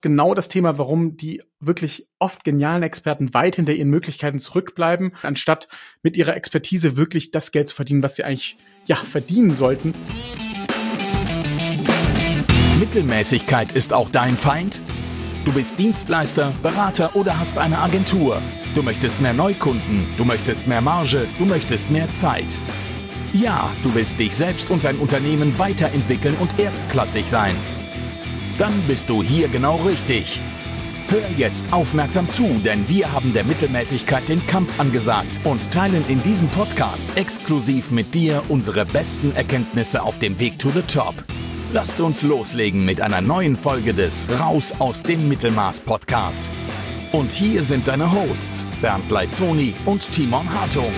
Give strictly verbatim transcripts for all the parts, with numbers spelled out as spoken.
genau das Thema, warum die wirklich oft genialen Experten weit hinter ihren Möglichkeiten zurückbleiben, anstatt mit ihrer Expertise wirklich das Geld zu verdienen, was sie eigentlich ja verdienen sollten. Mittelmäßigkeit ist auch dein Feind? Du bist Dienstleister, Berater oder hast eine Agentur. Du möchtest mehr Neukunden, du möchtest mehr Marge, du möchtest mehr Zeit. Ja, du willst dich selbst und dein Unternehmen weiterentwickeln und erstklassig sein. Dann bist du hier genau richtig. Hör jetzt aufmerksam zu, denn wir haben der Mittelmäßigkeit den Kampf angesagt und teilen in diesem Podcast exklusiv mit dir unsere besten Erkenntnisse auf dem Weg to the Top. Lasst uns loslegen mit einer neuen Folge des Raus aus dem Mittelmaß Podcast. Und hier sind deine Hosts Bernd Leitzoni und Timon Hartung.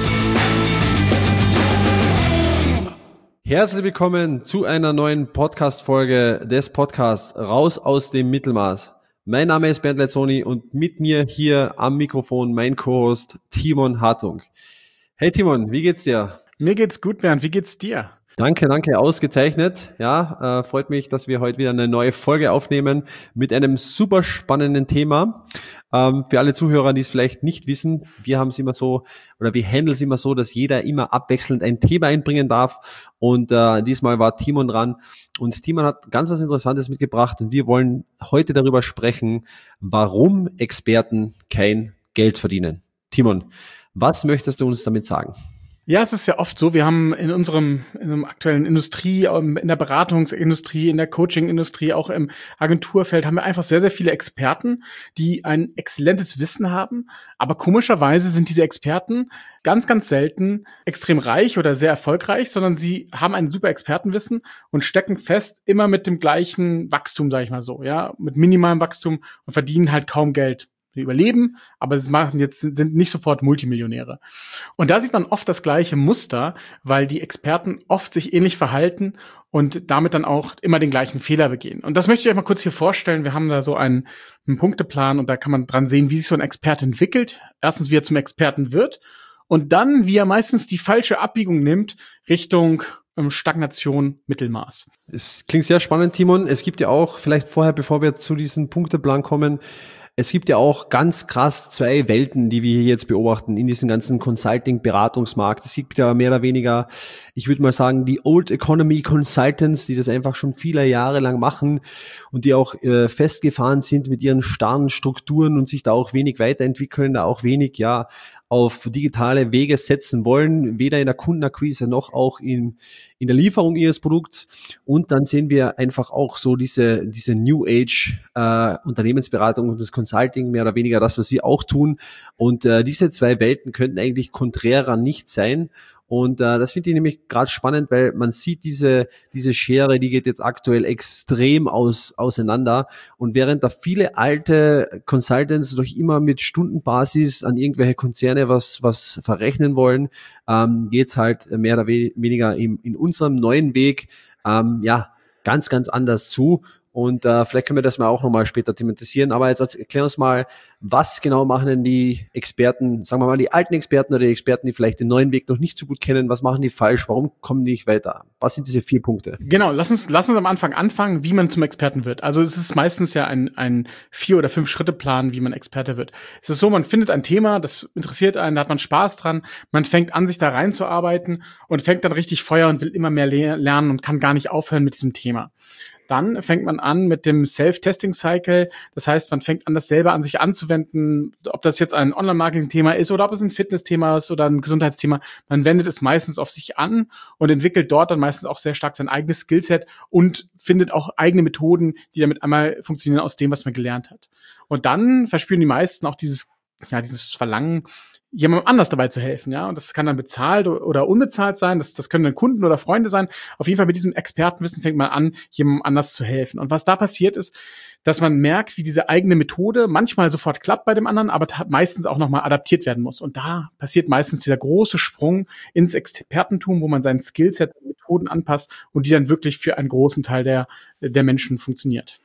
Herzlich willkommen zu einer neuen Podcast-Folge des Podcasts Raus aus dem Mittelmaß. Mein Name ist Bernd Leitzoni und mit mir hier am Mikrofon mein Co-Host Timon Hartung. Hey Timon, wie geht's dir? Mir geht's gut, Bernd. Wie geht's dir? Danke, danke, ausgezeichnet. Ja, äh, freut mich, dass wir heute wieder eine neue Folge aufnehmen mit einem super spannenden Thema. Ähm, für alle Zuhörer, die es vielleicht nicht wissen, wir haben es immer so, oder wir handeln es immer so, dass jeder immer abwechselnd ein Thema einbringen darf. Und äh, diesmal war Timon dran. Und Timon hat ganz was Interessantes mitgebracht. Und wir wollen heute darüber sprechen, warum Experten kein Geld verdienen. Timon, was möchtest du uns damit sagen? Ja, es ist ja oft so, wir haben in unserem, in unserem aktuellen Industrie, in der Beratungsindustrie, in der Coachingindustrie, auch im Agenturfeld haben wir einfach sehr, sehr viele Experten, die ein exzellentes Wissen haben. Aber komischerweise sind diese Experten ganz, ganz selten extrem reich oder sehr erfolgreich, sondern sie haben ein super Expertenwissen und stecken fest immer mit dem gleichen Wachstum, sage ich mal so, ja, mit minimalem Wachstum und verdienen halt kaum Geld. Sie überleben, aber sie machen jetzt, sind nicht sofort Multimillionäre. Und da sieht man oft das gleiche Muster, weil die Experten oft sich ähnlich verhalten und damit dann auch immer den gleichen Fehler begehen. Und das möchte ich euch mal kurz hier vorstellen. Wir haben da so einen, einen Punkteplan und da kann man dran sehen, wie sich so ein Experte entwickelt. Erstens, wie er zum Experten wird und dann, wie er meistens die falsche Abbiegung nimmt Richtung Stagnation, Mittelmaß. Es klingt sehr spannend, Timon. Es gibt ja auch, vielleicht vorher, bevor wir zu diesem Punkteplan kommen, es gibt ja auch ganz krass zwei Welten, die wir hier jetzt beobachten in diesem ganzen Consulting-Beratungsmarkt. Es gibt ja mehr oder weniger, ich würde mal sagen, die Old Economy Consultants, die das einfach schon viele Jahre lang machen und die auch äh, festgefahren sind mit ihren starren Strukturen und sich da auch wenig weiterentwickeln, da auch wenig ja auf digitale Wege setzen wollen, weder in der Kundenakquise noch auch in, in der Lieferung ihres Produkts. Und dann sehen wir einfach auch so diese, diese New Age äh, Unternehmensberatung und das Consulting, mehr oder weniger das, was wir auch tun. Und äh, diese zwei Welten könnten eigentlich konträrer nicht sein. Und äh, das finde ich nämlich gerade spannend, weil man sieht diese diese Schere, die geht jetzt aktuell extrem aus auseinander. Und während da viele alte Consultants durch immer mit Stundenbasis an irgendwelche Konzerne was was verrechnen wollen, ähm, geht's halt mehr oder weniger in, in unserem neuen Weg ähm, ja ganz ganz anders zu. Und äh, vielleicht können wir das mal auch nochmal später thematisieren. Aber jetzt erklär uns mal, was genau machen denn die Experten, sagen wir mal die alten Experten oder die Experten, die vielleicht den neuen Weg noch nicht so gut kennen, was machen die falsch, warum kommen die nicht weiter? Was sind diese vier Punkte? Genau, lass uns, lass uns am Anfang anfangen, wie man zum Experten wird. Also es ist meistens ja ein, ein Vier- oder Fünf-Schritte-Plan, wie man Experte wird. Es ist so, man findet ein Thema, das interessiert einen, da hat man Spaß dran, man fängt an, sich da reinzuarbeiten und fängt dann richtig Feuer und will immer mehr le- lernen und kann gar nicht aufhören mit diesem Thema. Dann fängt man an mit dem Self-Testing-Cycle. Das heißt, man fängt an, das selber an sich anzuwenden, ob das jetzt ein Online-Marketing-Thema ist oder ob es ein Fitness-Thema ist oder ein Gesundheitsthema. Man wendet es meistens auf sich an und entwickelt dort dann meistens auch sehr stark sein eigenes Skillset und findet auch eigene Methoden, die damit einmal funktionieren aus dem, was man gelernt hat. Und dann verspüren die meisten auch dieses, ja, dieses Verlangen, jemandem anders dabei zu helfen, ja. Und das kann dann bezahlt oder unbezahlt sein. Das, das können dann Kunden oder Freunde sein. Auf jeden Fall mit diesem Expertenwissen fängt man an, jemandem anders zu helfen. Und was da passiert ist, dass man merkt, wie diese eigene Methode manchmal sofort klappt bei dem anderen, aber meistens auch nochmal adaptiert werden muss. Und da passiert meistens dieser große Sprung ins Expertentum, wo man sein Skillset und Methoden anpasst und die dann wirklich für einen großen Teil der, der Menschen funktioniert.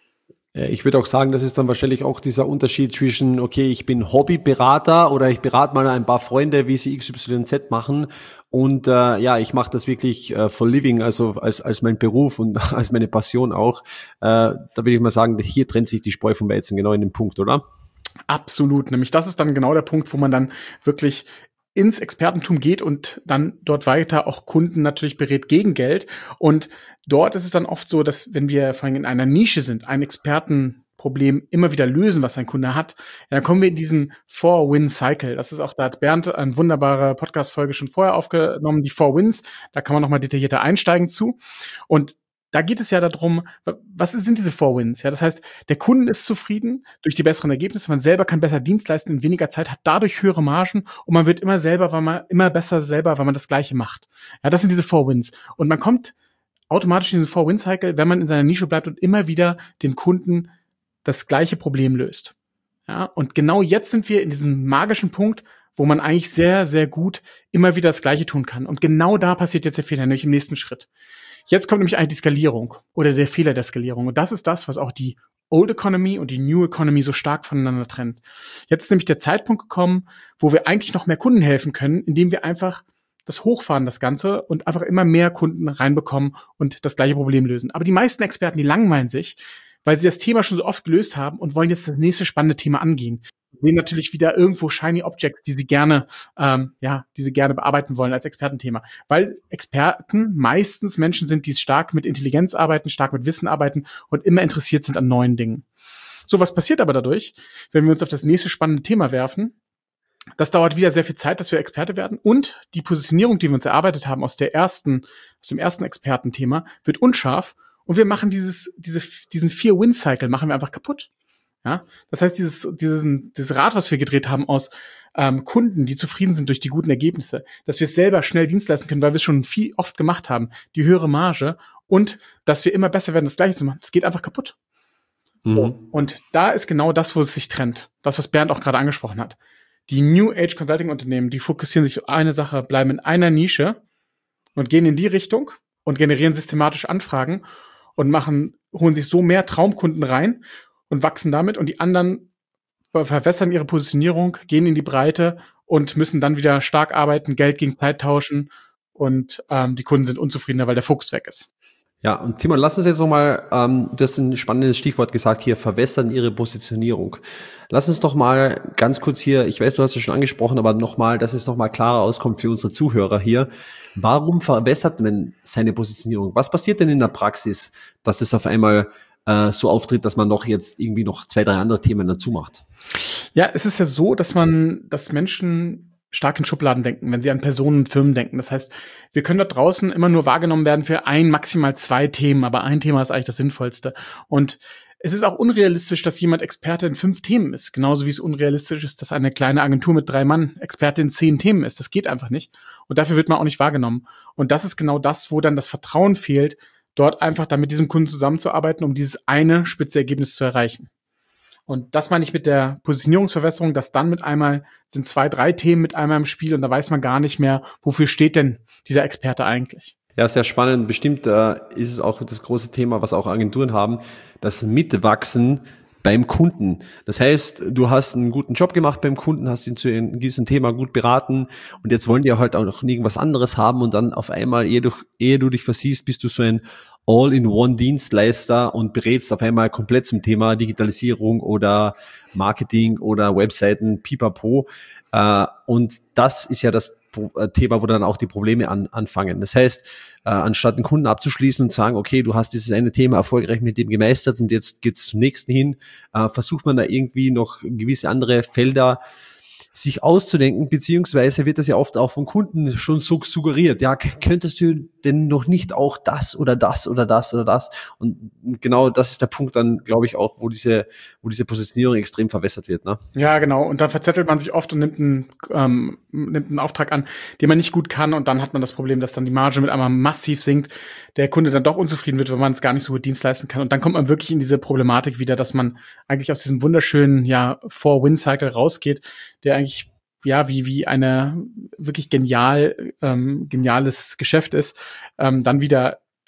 Ich würde auch sagen, das ist dann wahrscheinlich auch dieser Unterschied zwischen, okay, ich bin Hobbyberater oder ich berate mal ein paar Freunde, wie sie X Y Z machen und äh, ja, ich mache das wirklich äh, for living, also als als mein Beruf und als meine Passion auch. Äh, da würde ich mal sagen, hier trennt sich die Spreu vom Weizen genau in dem Punkt, oder? Absolut, nämlich das ist dann genau der Punkt, wo man dann wirklich ins Expertentum geht und dann dort weiter auch Kunden natürlich berät gegen Geld. Und dort ist es dann oft so, dass wenn wir vor allem in einer Nische sind, ein Expertenproblem immer wieder lösen, was ein Kunde hat, ja, dann kommen wir in diesen Four-Win-Cycle. Das ist auch, da hat Bernd eine wunderbare Podcast-Folge schon vorher aufgenommen, die Four Wins. Da kann man nochmal detaillierter einsteigen zu. Und da geht es ja darum, was sind diese Four Wins? Ja, das heißt, der Kunde ist zufrieden durch die besseren Ergebnisse, man selber kann besser Dienst leisten in weniger Zeit, hat dadurch höhere Margen und man wird immer selber, weil man immer besser selber, weil man das Gleiche macht. Ja, das sind diese Four Wins. Und man kommt automatisch in diesen Four Win Cycle, wenn man in seiner Nische bleibt und immer wieder den Kunden das gleiche Problem löst. Ja, und genau jetzt sind wir in diesem magischen Punkt, wo man eigentlich sehr, sehr gut immer wieder das Gleiche tun kann. Und genau da passiert jetzt der Fehler, nämlich im nächsten Schritt. Jetzt kommt nämlich eigentlich die Skalierung oder der Fehler der Skalierung. Und das ist das, was auch die Old Economy und die New Economy so stark voneinander trennt. Jetzt ist nämlich der Zeitpunkt gekommen, wo wir eigentlich noch mehr Kunden helfen können, indem wir einfach das hochfahren, das Ganze, und einfach immer mehr Kunden reinbekommen und das gleiche Problem lösen. Aber die meisten Experten, die langweilen sich, weil sie das Thema schon so oft gelöst haben und wollen jetzt das nächste spannende Thema angehen. Sehen natürlich wieder irgendwo shiny Objects, die sie gerne, ähm, ja, die sie gerne bearbeiten wollen als Expertenthema. Weil Experten meistens Menschen sind, die stark mit Intelligenz arbeiten, stark mit Wissen arbeiten und immer interessiert sind an neuen Dingen. So, was passiert aber dadurch, wenn wir uns auf das nächste spannende Thema werfen? Das dauert wieder sehr viel Zeit, dass wir Experte werden, und die Positionierung, die wir uns erarbeitet haben aus der ersten, aus dem ersten Expertenthema, wird unscharf, und wir machen dieses, diese, diesen Vier-Win-Cycle machen wir einfach kaputt. Ja, das heißt, dieses, dieses, dieses Rad, was wir gedreht haben aus ähm, Kunden, die zufrieden sind durch die guten Ergebnisse, dass wir selber schnell Dienst leisten können, weil wir es schon viel oft gemacht haben, die höhere Marge, und dass wir immer besser werden, das Gleiche zu machen, das geht einfach kaputt. Mhm. So. Und da ist genau das, wo es sich trennt. Das, was Bernd auch gerade angesprochen hat. Die New Age Consulting Unternehmen, die fokussieren sich auf eine Sache, bleiben in einer Nische und gehen in die Richtung und generieren systematisch Anfragen und machen, holen sich so mehr Traumkunden rein und wachsen damit, und die anderen verwässern ihre Positionierung, gehen in die Breite und müssen dann wieder stark arbeiten, Geld gegen Zeit tauschen, und ähm, die Kunden sind unzufriedener, weil der Fokus weg ist. Ja, und Timon, lass uns jetzt nochmal, ähm, du hast ein spannendes Stichwort gesagt hier, verwässern ihre Positionierung. Lass uns doch mal ganz kurz hier, ich weiß, du hast es schon angesprochen, aber nochmal, dass es nochmal klarer auskommt für unsere Zuhörer hier. Warum verwässert man seine Positionierung? Was passiert denn in der Praxis, dass es auf einmal äh, so auftritt, dass man noch jetzt irgendwie noch zwei, drei andere Themen dazu macht? Ja, es ist ja so, dass man, dass Menschen stark in Schubladen denken, wenn sie an Personen und Firmen denken. Das heißt, wir können da draußen immer nur wahrgenommen werden für ein, maximal zwei Themen, aber ein Thema ist eigentlich das Sinnvollste. Und es ist auch unrealistisch, dass jemand Experte in fünf Themen ist. Genauso wie es unrealistisch ist, dass eine kleine Agentur mit drei Mann Experte in zehn Themen ist. Das geht einfach nicht. Und dafür wird man auch nicht wahrgenommen. Und das ist genau das, wo dann das Vertrauen fehlt, dort einfach dann mit diesem Kunden zusammenzuarbeiten, um dieses eine spitze Ergebnis zu erreichen. Und das meine ich mit der Positionierungsverwässerung, dass dann mit einmal sind zwei, drei Themen mit einmal im Spiel, und da weiß man gar nicht mehr, wofür steht denn dieser Experte eigentlich. Ja, sehr spannend. Bestimmt äh, ist es auch das große Thema, was auch Agenturen haben, das Mitwachsen beim Kunden. Das heißt, du hast einen guten Job gemacht beim Kunden, hast ihn zu einem gewissen Thema gut beraten, und jetzt wollen die halt auch noch irgendwas anderes haben, und dann auf einmal, ehe du, ehe du dich versiehst, bist du so ein All-in-One-Dienstleister und berätst auf einmal komplett zum Thema Digitalisierung oder Marketing oder Webseiten, pipapo. Äh, und das ist ja das Thema, wo dann auch die Probleme an, anfangen. Das heißt, äh, anstatt einen Kunden abzuschließen und sagen, okay, du hast dieses eine Thema erfolgreich mit dem gemeistert und jetzt geht's zum nächsten hin, äh, versucht man da irgendwie noch gewisse andere Felder sich auszudenken, beziehungsweise wird das ja oft auch von Kunden schon so suggeriert. Ja, könntest du denn noch nicht auch das oder das oder das oder das? Und genau das ist der Punkt dann, glaube ich, auch, wo diese, wo diese Positionierung extrem verwässert wird, ne? Ja, genau. Und dann verzettelt man sich oft und nimmt einen, ähm, nimmt einen Auftrag an, den man nicht gut kann, und dann hat man das Problem, dass dann die Marge mit einmal massiv sinkt, der Kunde dann doch unzufrieden wird, weil man es gar nicht so gut Dienst leisten kann. Und dann kommt man wirklich in diese Problematik wieder, dass man eigentlich aus diesem wunderschönen, ja, Four-Win-Cycle rausgeht, der eigentlich, ja, wie, wie eine wirklich genial, ähm, geniales Geschäft ist, ähm, dann wieder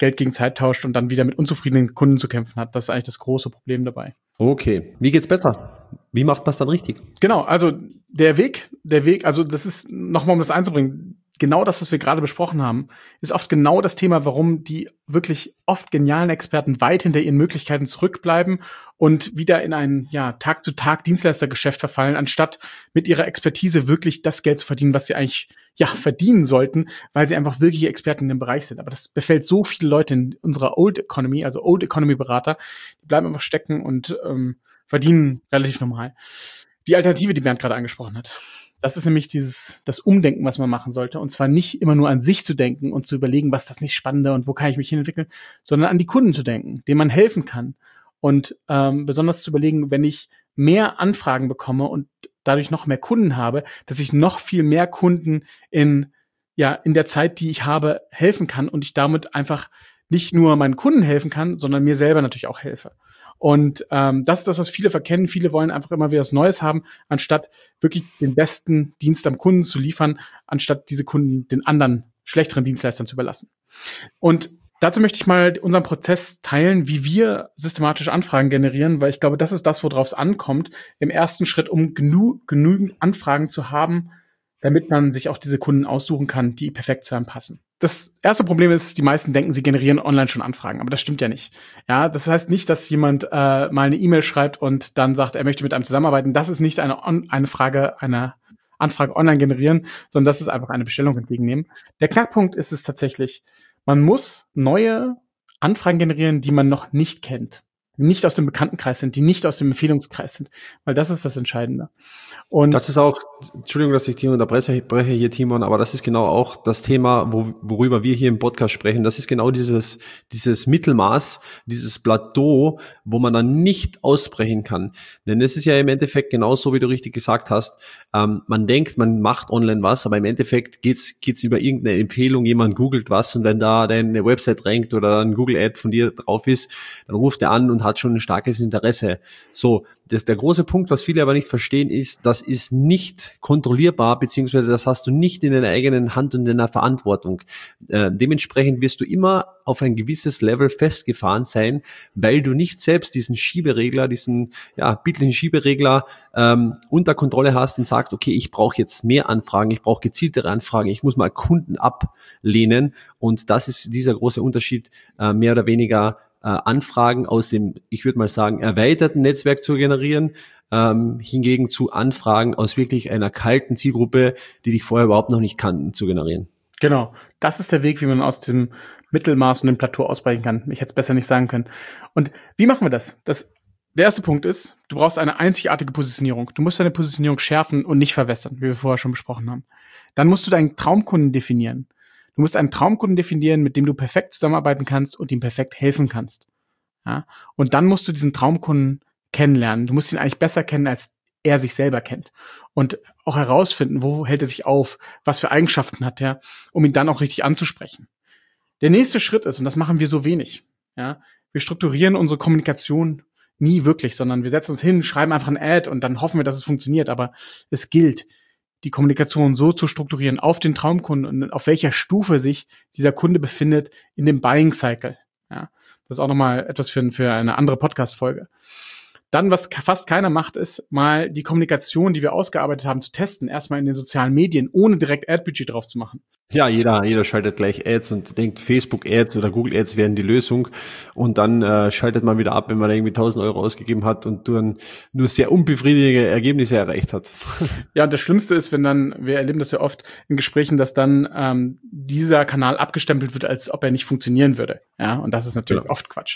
Geld gegen Zeit tauscht und dann wieder mit unzufriedenen Kunden zu kämpfen hat. Das ist eigentlich das große Problem dabei. Okay. Wie geht's besser? Wie macht man es dann richtig? Genau, also der Weg, der Weg, also das ist, nochmal um das einzubringen, genau das, was wir gerade besprochen haben, ist oft genau das Thema, warum die wirklich oft genialen Experten weit hinter ihren Möglichkeiten zurückbleiben und wieder in ein ja Tag-zu-Tag-Dienstleistergeschäft verfallen, anstatt mit ihrer Expertise wirklich das Geld zu verdienen, was sie eigentlich ja verdienen sollten, weil sie einfach wirkliche Experten in dem Bereich sind. Aber das befällt so viele Leute in unserer Old Economy, also Old Economy Berater, die bleiben einfach stecken und ähm, verdienen relativ normal. Die Alternative, die Bernd gerade angesprochen hat. Das ist nämlich dieses, das Umdenken, was man machen sollte. Und zwar nicht immer nur an sich zu denken und zu überlegen, was ist das nicht Spannende und wo kann ich mich hinentwickeln, sondern an die Kunden zu denken, denen man helfen kann. Und ähm, besonders zu überlegen, wenn ich mehr Anfragen bekomme und dadurch noch mehr Kunden habe, dass ich noch viel mehr Kunden in, ja, in der Zeit, die ich habe, helfen kann und ich damit einfach nicht nur meinen Kunden helfen kann, sondern mir selber natürlich auch helfe. Und ähm, das ist das, was viele verkennen. Viele wollen einfach immer wieder was Neues haben, anstatt wirklich den besten Dienst am Kunden zu liefern, anstatt diese Kunden den anderen schlechteren Dienstleistern zu überlassen. Und dazu möchte ich mal unseren Prozess teilen, wie wir systematisch Anfragen generieren, weil ich glaube, das ist das, worauf es ankommt, im ersten Schritt, um genü- genügend Anfragen zu haben, damit man sich auch diese Kunden aussuchen kann, die perfekt zu einem passen. Das erste Problem ist, die meisten denken, sie generieren online schon Anfragen, aber das stimmt ja nicht. Ja, das heißt nicht, dass jemand äh, mal eine E-Mail schreibt und dann sagt, er möchte mit einem zusammenarbeiten. Das ist nicht eine, eine Frage, eine Anfrage online generieren, sondern das ist einfach eine Bestellung entgegennehmen. Der Knackpunkt ist es tatsächlich, man muss neue Anfragen generieren, die man noch nicht kennt, die nicht aus dem Bekanntenkreis sind, die nicht aus dem Empfehlungskreis sind, weil das ist das Entscheidende. Und das ist auch, Entschuldigung, dass ich dich unterbreche hier, Timon, aber das ist genau auch das Thema, wo, worüber wir hier im Podcast sprechen. Das ist genau dieses, dieses Mittelmaß, dieses Plateau, wo man dann nicht ausbrechen kann. Denn es ist ja im Endeffekt genauso, wie du richtig gesagt hast. Ähm, man denkt, man macht online was, aber im Endeffekt geht's, geht's über irgendeine Empfehlung. Jemand googelt was und wenn da deine Website rankt oder ein Google-Ad von dir drauf ist, dann ruft er an und hat schon ein starkes Interesse. So, das, der große Punkt, was viele aber nicht verstehen, ist, das ist nicht kontrollierbar, beziehungsweise das hast du nicht in deiner eigenen Hand und in deiner Verantwortung. Äh, dementsprechend wirst du immer auf ein gewisses Level festgefahren sein, weil du nicht selbst diesen Schieberegler, diesen ja bittlichen Schieberegler ähm, unter Kontrolle hast und sagst, okay, ich brauche jetzt mehr Anfragen, ich brauche gezieltere Anfragen, ich muss mal Kunden ablehnen und das ist dieser große Unterschied, äh, mehr oder weniger Äh, Anfragen aus dem, ich würde mal sagen, erweiterten Netzwerk zu generieren, ähm, hingegen zu Anfragen aus wirklich einer kalten Zielgruppe, die dich vorher überhaupt noch nicht kannten, zu generieren. Genau, das ist der Weg, wie man aus dem Mittelmaß und dem Plateau ausbrechen kann. Ich hätte es besser nicht sagen können. Und wie machen wir das? Das der erste Punkt ist, du brauchst eine einzigartige Positionierung. Du musst deine Positionierung schärfen und nicht verwässern, wie wir vorher schon besprochen haben. Dann musst du deinen Traumkunden definieren. Du musst einen Traumkunden definieren, mit dem du perfekt zusammenarbeiten kannst und ihm perfekt helfen kannst. Ja? Und dann musst du diesen Traumkunden kennenlernen. Du musst ihn eigentlich besser kennen, als er sich selber kennt. Und auch herausfinden, wo hält er sich auf, was für Eigenschaften hat er, um ihn dann auch richtig anzusprechen. Der nächste Schritt ist, und das machen wir so wenig, ja, wir strukturieren unsere Kommunikation nie wirklich, sondern wir setzen uns hin, schreiben einfach ein Ad und dann hoffen wir, dass es funktioniert. Aber es gilt, die Kommunikation so zu strukturieren auf den Traumkunden und auf welcher Stufe sich dieser Kunde befindet in dem Buying Cycle. Ja, das ist auch nochmal etwas für, für eine andere Podcast-Folge. Dann, was fast keiner macht, ist mal die Kommunikation, die wir ausgearbeitet haben, zu testen. Erstmal in den sozialen Medien, ohne direkt Ad-Budget drauf zu machen. Ja, jeder, jeder schaltet gleich Ads und denkt, Facebook-Ads oder Google-Ads wären die Lösung. Und dann äh, schaltet man wieder ab, wenn man irgendwie tausend Euro ausgegeben hat und dann nur sehr unbefriedigende Ergebnisse erreicht hat. Ja, und das Schlimmste ist, wenn dann, wir erleben das ja oft in Gesprächen, dass dann ähm, dieser Kanal abgestempelt wird, als ob er nicht funktionieren würde. Ja, und das ist natürlich genau. oft Quatsch.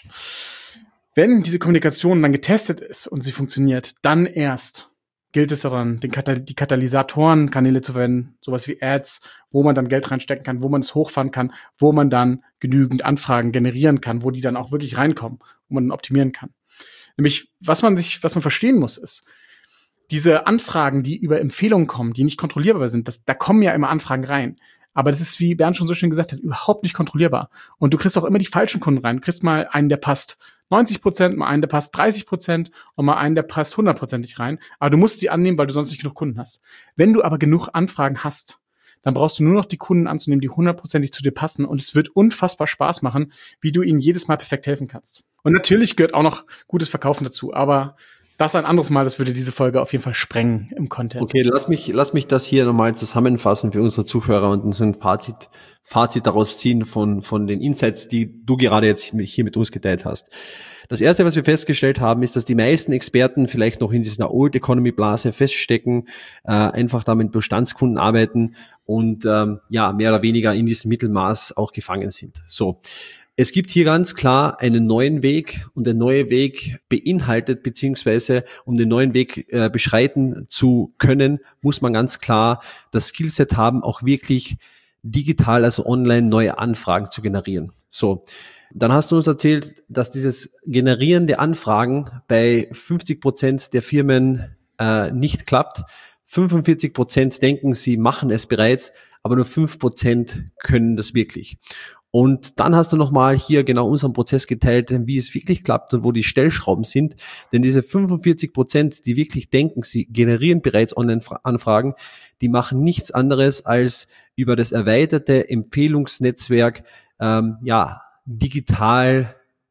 Wenn diese Kommunikation dann getestet ist und sie funktioniert, dann erst gilt es daran, den Katal- die Katalysatorenkanäle zu verwenden, sowas wie Ads, wo man dann Geld reinstecken kann, wo man es hochfahren kann, wo man dann genügend Anfragen generieren kann, wo die dann auch wirklich reinkommen, wo man dann optimieren kann. Nämlich, was man sich, was man verstehen muss, ist, diese Anfragen, die über Empfehlungen kommen, die nicht kontrollierbar sind, das, da kommen ja immer Anfragen rein. Aber das ist, wie Bernd schon so schön gesagt hat, überhaupt nicht kontrollierbar. Und du kriegst auch immer die falschen Kunden rein. Du kriegst mal einen, der passt neunzig Prozent, mal einen, der passt dreißig Prozent und mal einen, der passt hundert Prozent rein. Aber du musst sie annehmen, weil du sonst nicht genug Kunden hast. Wenn du aber genug Anfragen hast, dann brauchst du nur noch die Kunden anzunehmen, die hundertprozentig zu dir passen und es wird unfassbar Spaß machen, wie du ihnen jedes Mal perfekt helfen kannst. Und natürlich gehört auch noch gutes Verkaufen dazu, aber das ein anderes Mal, das würde diese Folge auf jeden Fall sprengen im Content. Okay, lass mich, lass mich das hier nochmal zusammenfassen für unsere Zuhörer und so ein Fazit, Fazit daraus ziehen von, von den Insights, die du gerade jetzt hier mit uns geteilt hast. Das erste, was wir festgestellt haben, ist, dass die meisten Experten vielleicht noch in dieser Old Economy Blase feststecken, äh, einfach da mit Bestandskunden arbeiten und ähm, ja, mehr oder weniger in diesem Mittelmaß auch gefangen sind. So. Es gibt hier ganz klar einen neuen Weg und der neue Weg beinhaltet, beziehungsweise um den neuen Weg äh, beschreiten zu können, muss man ganz klar das Skillset haben, auch wirklich digital, also online, neue Anfragen zu generieren. So, dann hast du uns erzählt, dass dieses Generieren der Anfragen bei fünfzig Prozent der Firmen äh, nicht klappt. fünfundvierzig Prozent denken, sie machen es bereits, aber nur fünf Prozent können das wirklich. Und dann hast du nochmal hier genau unseren Prozess geteilt, wie es wirklich klappt und wo die Stellschrauben sind. Denn diese fünfundvierzig Prozent, die wirklich denken, sie generieren bereits Online-Anfragen, die machen nichts anderes als über das erweiterte Empfehlungsnetzwerk, ähm, ja, digital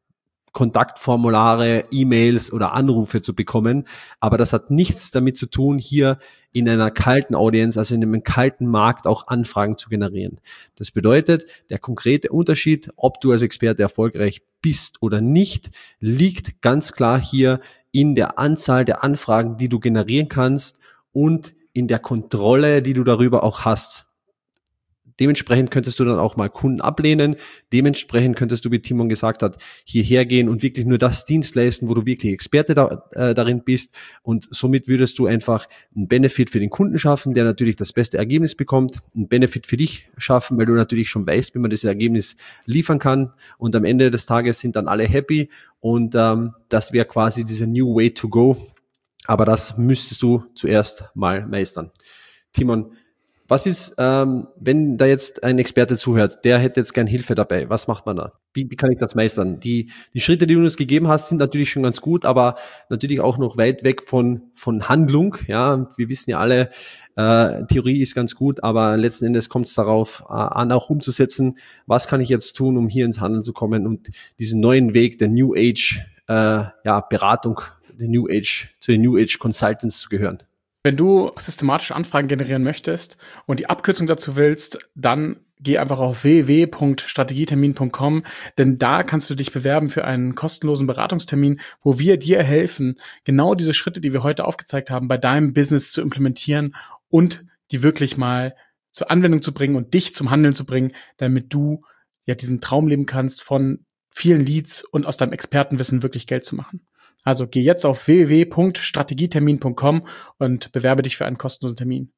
Kontaktformulare, E-Mails oder Anrufe zu bekommen. Aber das hat nichts damit zu tun, hier in einer kalten Audience, also in einem kalten Markt auch Anfragen zu generieren. Das bedeutet, der konkrete Unterschied, ob du als Experte erfolgreich bist oder nicht, liegt ganz klar hier in der Anzahl der Anfragen, die du generieren kannst und in der Kontrolle, die du darüber auch hast. Dementsprechend könntest du dann auch mal Kunden ablehnen. Dementsprechend könntest du, wie Timon gesagt hat, hierher gehen und wirklich nur das Dienst leisten, wo du wirklich Experte da, äh, darin bist. Und somit würdest du einfach einen Benefit für den Kunden schaffen, der natürlich das beste Ergebnis bekommt. Einen Benefit für dich schaffen, weil du natürlich schon weißt, wie man das Ergebnis liefern kann. Und am Ende des Tages sind dann alle happy. Und ähm, das wäre quasi dieser New Way to Go. Aber das müsstest du zuerst mal meistern. Timon, was ist, ähm, wenn da jetzt ein Experte zuhört, der hätte jetzt gern Hilfe dabei? Was macht man da? Wie, wie kann ich das meistern? Die, die Schritte, die du uns gegeben hast, sind natürlich schon ganz gut, aber natürlich auch noch weit weg von, von Handlung. Ja, wir wissen ja alle, äh, Theorie ist ganz gut, aber letzten Endes kommt es darauf äh, an, auch umzusetzen. Was kann ich jetzt tun, um hier ins Handeln zu kommen und diesen neuen Weg der New Age, äh, ja, Beratung, der New Age, zu den New Age Consultants zu gehören? Wenn du systematische Anfragen generieren möchtest und die Abkürzung dazu willst, dann geh einfach auf w w w punkt strategietermin punkt com, denn da kannst du dich bewerben für einen kostenlosen Beratungstermin, wo wir dir helfen, genau diese Schritte, die wir heute aufgezeigt haben, bei deinem Business zu implementieren und die wirklich mal zur Anwendung zu bringen und dich zum Handeln zu bringen, damit du ja diesen Traum leben kannst, von vielen Leads und aus deinem Expertenwissen wirklich Geld zu machen. Also geh jetzt auf w w w punkt strategietermin punkt com und bewerbe dich für einen kostenlosen Termin.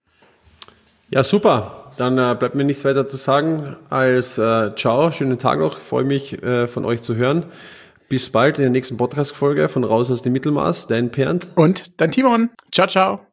Ja, super. Dann äh, bleibt mir nichts weiter zu sagen als äh, ciao, schönen Tag noch. Ich freue mich, äh, von euch zu hören. Bis bald in der nächsten Podcast-Folge von Raus aus dem Mittelmaß. Dein Bernd. Und dein Timon. Ciao, ciao.